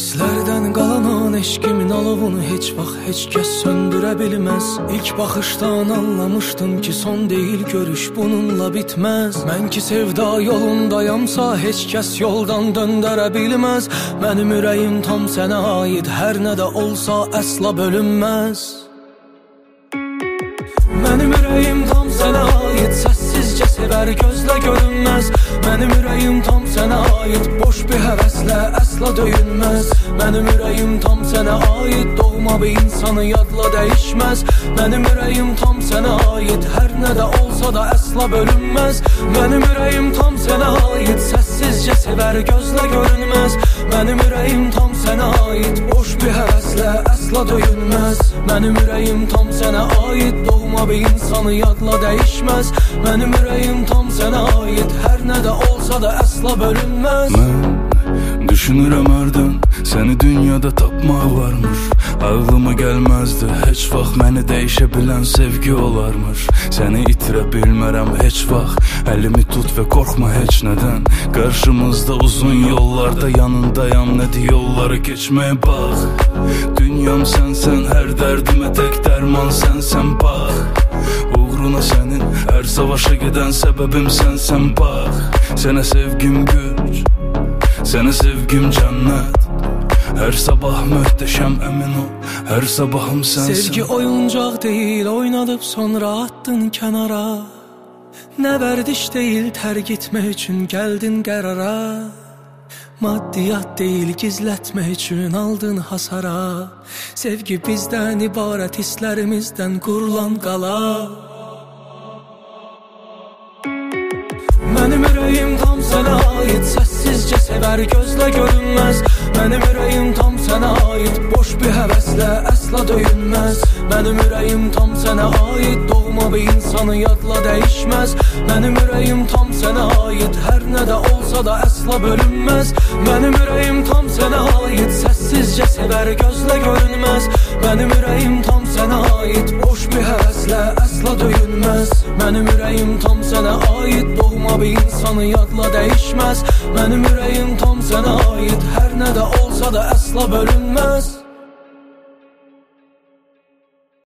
Hisslərdən qalanan eşqimin alovunu heç vaxt heç kəs söndürə bilməz. İlk baxışdan anlamışdım ki son deyil görüş bununla bitməz. Mən ki sevda yolundayamsa heç kəs yoldan döndərə bilməz. Mənim ürəyim tam sənə aid, hər nə də olsa əsla bölünməz. Mənim ürəyim tam sənə aid, səssizcə sevər gözlə görünməz. Mənim ürəyim tam sənə aid, boş bir həvəslə əsla döyünməz. Mənim ürəyim tam sənə aid, doğma bir insanı yadla dəyişməz. Mənim ürəyim tam sənə aid, hər nə də olsa da əsla bölünməz. Mənim ürəyim tam sənə aid, səssizcə sevər gözlə görünməz. Mənim ürəyim tam sənə aid, boş bir həvəslə əsla döyünməz. Mənim ürəyim tam sənə aid, doğma bir insanı yadla dəyişməz. Mənim ürəyim tam sənə aid, hər nə də olsa da əsla bölünməz. Mən düşünürəm hərdən, səni dünyada tapmaq varmış. Ağlıma gəlməzdi, heç vaxt məni dəyişə bilən sevgi olarmış. Səni itirə bilmərəm heç vaxt, əlimi tut və qorxma heç nədən. Qarşımızda uzun yollarda yanındayam, nədir yolları keçməyə bax. Dünyam sənsən, hər dərdimə tək dərman sənsən bax. Uğruna sənin hər savaşa gedən səbəbim sənsən bax. Sənə sevgim güc, sənə sevgim cənnət. Hər sabah möhtəşəm əmin ol, hər sabahım sənsən. Sevgi oyuncaq deyil, oynadıb sonra attın kənara. Nə vərdiş deyil, tərk etmək üçün gəldin qərara. Maddiyat deyil, gizlətmək üçün aldın hasara. Sevgi bizdən ibarət, hisslərimizdən qurulan qala. Mənim ürəyim tam sənə aid, səssizcə sevər gözlə görünməz. Mənim ürəyim tam sənə aid, boş bir həvəslə əsla döyünməz. Mənim ürəyim tam sənə aid, doğma bir insanı yadla dəyişməz. Mənim ürəyim tam sənə aid, hər nə də olsa da əsla bölünməz. Mənim ürəyim tam sənə aid, səssizcə sevər gözlə görünməz. Mənim ürəyim tam sənə aid, boş bir həvəslə əsla döyünməz. Mənim ürəyim tam sənə aid, doğma bir insanı yadla dəyişməz. Mənim ürəyim tam sənə aid, hər nə də olsa da əsla bölünməz.